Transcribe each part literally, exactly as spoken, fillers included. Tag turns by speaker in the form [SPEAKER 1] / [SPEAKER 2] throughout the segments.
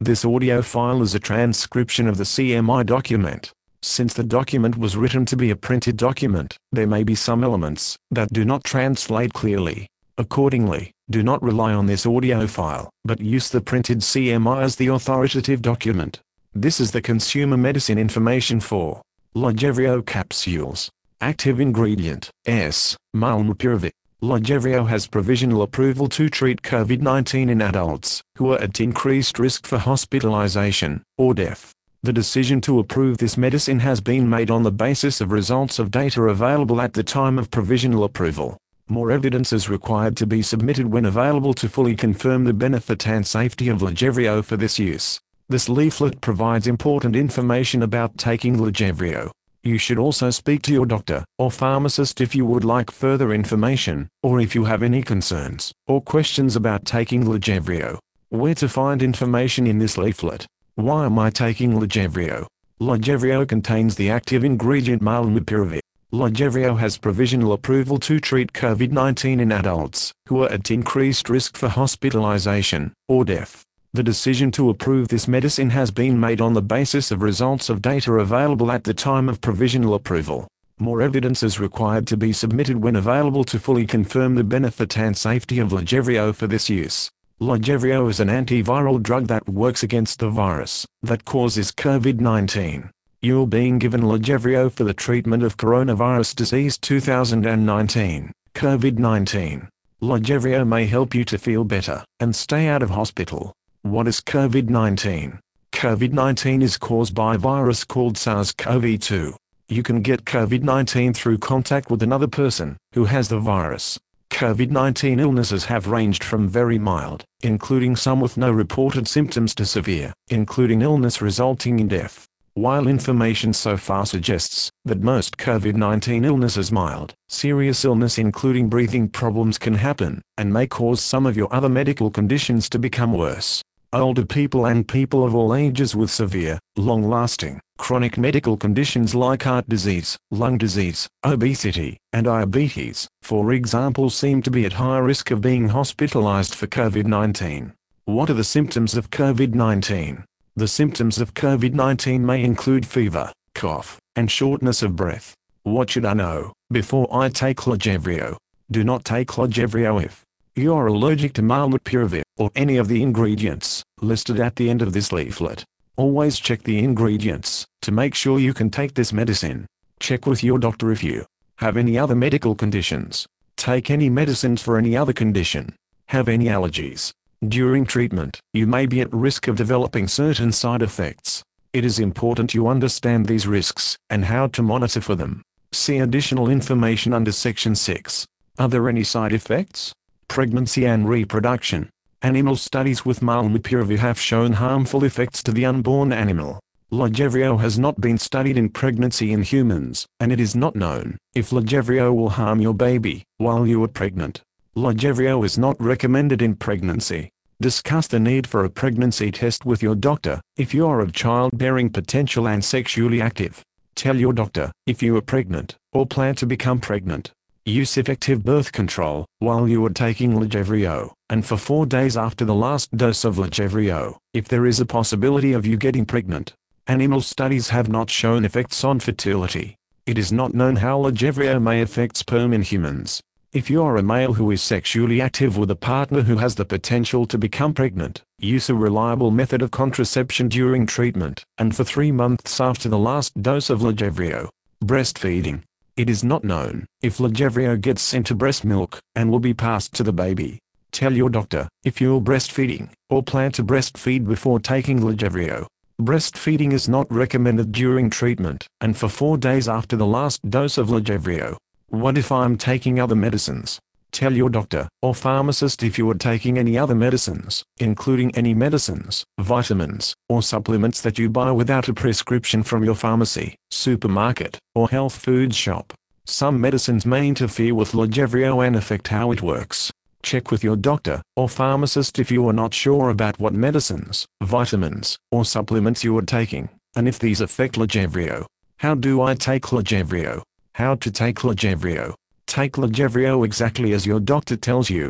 [SPEAKER 1] This audio file is a transcription of the C M I document. Since the document was written to be a printed document, there may be some elements that do not translate clearly. Accordingly, do not rely on this audio file, but use the printed C M I as the authoritative document. This is the consumer medicine information for Lagevrio capsules. Active ingredient, S. Molnupiravir. Lagevrio has provisional approval to treat COVID nineteen in adults who are at increased risk for hospitalization or death. The decision to approve this medicine has been made on the basis of results of data available at the time of provisional approval. More evidence is required to be submitted when available to fully confirm the benefit and safety of Lagevrio for this use. This leaflet provides important information about taking Lagevrio. You should also speak to your doctor or pharmacist if you would like further information, or if you have any concerns or questions about taking Lagevrio. Where to find information in this leaflet? Why am I taking Lagevrio? Lagevrio contains the active ingredient Molnupiravir. Lagevrio has provisional approval to treat COVID nineteen in adults who are at increased risk for hospitalization or death. The decision to approve this medicine has been made on the basis of results of data available at the time of provisional approval. More evidence is required to be submitted when available to fully confirm the benefit and safety of Lagevrio for this use. Lagevrio is an antiviral drug that works against the virus that causes COVID nineteen. You're being given Lagevrio for the treatment of coronavirus disease two thousand nineteen, COVID nineteen. Lagevrio may help you to feel better and stay out of hospital. What is COVID nineteen? COVID nineteen is caused by a virus called SARS CoV two. You can get COVID nineteen through contact with another person who has the virus. COVID nineteen illnesses have ranged from very mild, including some with no reported symptoms, to severe, including illness resulting in death. While information so far suggests that most COVID nineteen illness is mild, serious illness including breathing problems can happen, and may cause some of your other medical conditions to become worse. Older people and people of all ages with severe, long-lasting, chronic medical conditions like heart disease, lung disease, obesity, and diabetes, for example, seem to be at high risk of being hospitalized for COVID nineteen. What are the symptoms of COVID nineteen? The symptoms of COVID nineteen may include fever, cough, and shortness of breath. What should I know before I take Lagevrio? Do not take Lagevrio if you are allergic to Molnupiravir or any of the ingredients listed at the end of this leaflet. Always check the ingredients to make sure you can take this medicine. Check with your doctor if you have any other medical conditions. Take any medicines for any other condition. Have any allergies. During treatment, you may be at risk of developing certain side effects. It is important you understand these risks and how to monitor for them. See additional information under Section six. Are there any side effects? Pregnancy and reproduction. Animal studies with Molnupiravir have shown harmful effects to the unborn animal. Lagevrio has not been studied in pregnancy in humans, and it is not known if Lagevrio will harm your baby while you are pregnant. Lagevrio is not recommended in pregnancy. Discuss the need for a pregnancy test with your doctor if you are of childbearing potential and sexually active. Tell your doctor if you are pregnant or plan to become pregnant. Use effective birth control while you are taking Lagevrio, and for four days after the last dose of Lagevrio, if there is a possibility of you getting pregnant. Animal studies have not shown effects on fertility. It is not known how Lagevrio may affect sperm in humans. If you are a male who is sexually active with a partner who has the potential to become pregnant, use a reliable method of contraception during treatment, and for three months after the last dose of Lagevrio. Breastfeeding. It is not known if Lagevrio gets into breast milk and will be passed to the baby. Tell your doctor if you are breastfeeding or plan to breastfeed before taking Lagevrio. Breastfeeding is not recommended during treatment and for four days after the last dose of Lagevrio. What if I'm taking other medicines? Tell your doctor or pharmacist if you are taking any other medicines, including any medicines, vitamins, or supplements that you buy without a prescription from your pharmacy, supermarket, or health food shop. Some medicines may interfere with Lagevrio and affect how it works. Check with your doctor or pharmacist if you are not sure about what medicines, vitamins, or supplements you are taking, and if these affect Lagevrio. How do I take Lagevrio? How to take Lagevrio. Take Lagevrio exactly as your doctor tells you.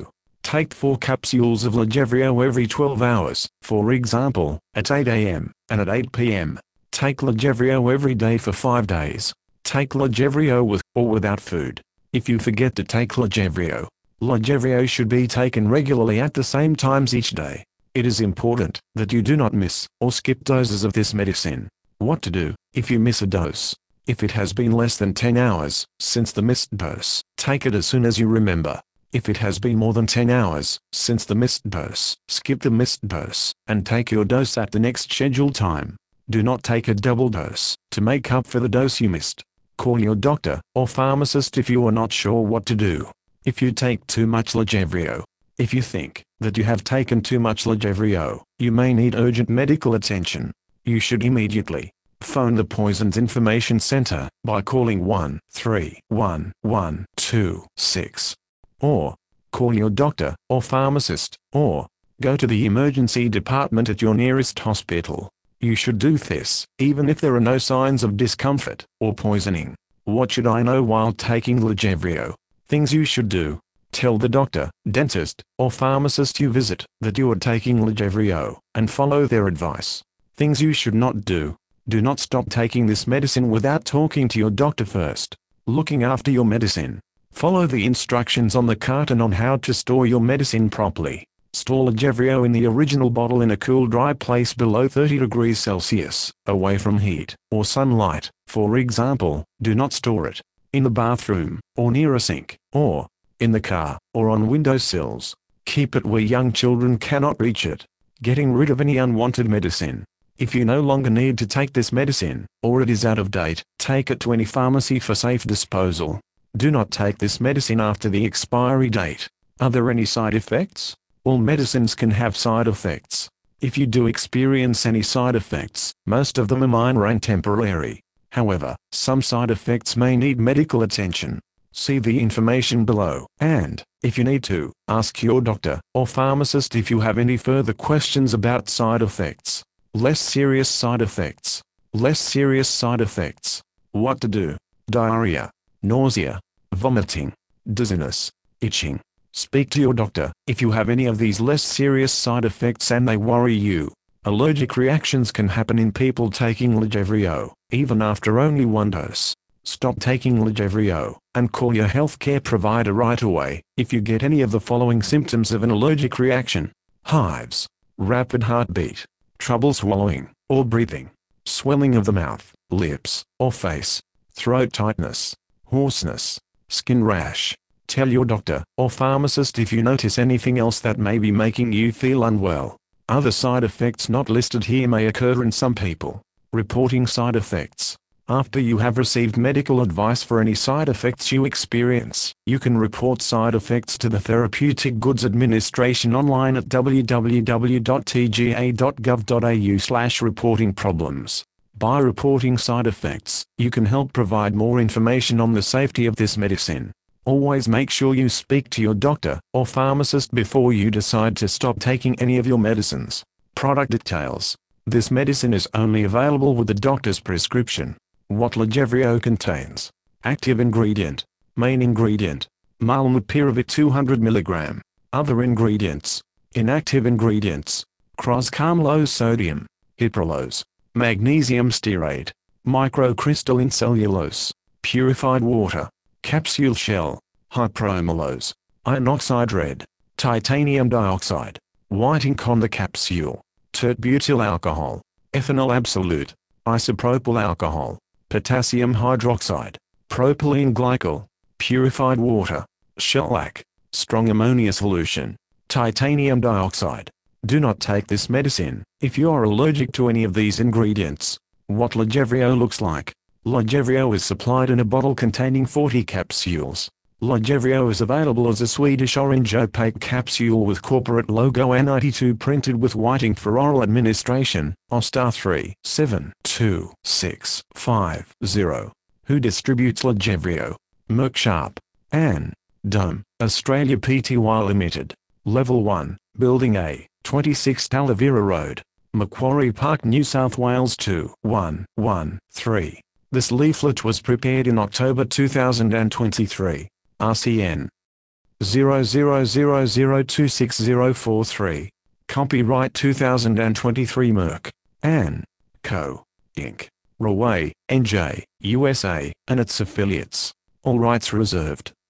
[SPEAKER 1] Take four capsules of Lagevrio every twelve hours, for example, at eight A M and at eight P M Take Lagevrio every day for five days. Take Lagevrio with or without food. If you forget to take Lagevrio, Lagevrio should be taken regularly at the same times each day. It is important that you do not miss or skip doses of this medicine. What to do if you miss a dose? If it has been less than ten hours since the missed dose, take it as soon as you remember. If it has been more than ten hours since the missed dose, skip the missed dose and take your dose at the next scheduled time. Do not take a double dose to make up for the dose you missed. Call your doctor or pharmacist if you are not sure what to do. If you take too much Lagevrio. If you think that you have taken too much Lagevrio, you may need urgent medical attention. You should immediately phone the Poisons Information Center by calling one three one one two six. Or call your doctor or pharmacist, or go to the emergency department at your nearest hospital. You should do this, even if there are no signs of discomfort or poisoning. What should I know while taking Lagevrio? Things you should do. Tell the doctor, dentist, or pharmacist you visit that you are taking Lagevrio, and follow their advice. Things you should not do. Do not stop taking this medicine without talking to your doctor first. Looking after your medicine. Follow the instructions on the carton on how to store your medicine properly. Store Lagevrio in the original bottle in a cool, dry place below thirty degrees Celsius, away from heat or sunlight. For example, do not store it in the bathroom, or near a sink, or in the car, or on windowsills. Keep it where young children cannot reach it. Getting rid of any unwanted medicine. If you no longer need to take this medicine, or it is out of date, take it to any pharmacy for safe disposal. Do not take this medicine after the expiry date. Are there any side effects? All medicines can have side effects. If you do experience any side effects, most of them are minor and temporary. However, some side effects may need medical attention. See the information below, and, if you need to, ask your doctor or pharmacist if you have any further questions about side effects. Less serious side effects. Less serious side effects. What to do? Diarrhea, nausea, vomiting, dizziness, itching. Speak to your doctor if you have any of these less serious side effects and they worry you. Allergic reactions can happen in people taking Lagevrio, even after only one dose. Stop taking Lagevrio, and call your healthcare provider right away if you get any of the following symptoms of an allergic reaction: hives, rapid heartbeat, trouble swallowing or breathing, swelling of the mouth, lips, or face, throat tightness, hoarseness, skin rash. Tell your doctor or pharmacist if you notice anything else that may be making you feel unwell. Other side effects not listed here may occur in some people. Reporting side effects. After you have received medical advice for any side effects you experience, you can report side effects to the Therapeutic Goods Administration online at w w w dot t g a dot gov dot a u slash reporting problems. By reporting side effects, you can help provide more information on the safety of this medicine. Always make sure you speak to your doctor or pharmacist before you decide to stop taking any of your medicines. Product details. This medicine is only available with the doctor's prescription. What Lagevrio contains. Active ingredient. Main ingredient. Molnupiravir two hundred milligrams. Other ingredients. Inactive ingredients. Croscarmlose sodium. Hyprolose. Magnesium stearate. Microcrystalline cellulose. Purified water. Capsule shell. Hypromolose. Iron oxide red. Titanium dioxide. White ink on the capsule. Tert-butyl alcohol. Ethanol absolute. Isopropyl alcohol. Potassium hydroxide. Propylene glycol. Purified water. Shellac. Strong ammonia solution. Titanium dioxide. Do not take this medicine if you are allergic to any of these ingredients. What Lagevrio looks like. Lagevrio is supplied in a bottle containing forty capsules. Lagevrio is available as a Swedish orange opaque capsule with corporate logo N ninety-two printed with white ink for oral administration. Ostar three seven two six five zero. Who distributes Lagevrio? Merck Sharp and Dohme, Australia Pty Limited. Level one, Building A, twenty-six Talavera Road, Macquarie Park, New South Wales two one one three. This leaflet was prepared in October two thousand twenty-three. R C N zero zero zero zero two six zero four three. Copyright two thousand twenty-three Merck and Co. Incorporated. Rahway, N J, U S A, and its affiliates. All rights reserved.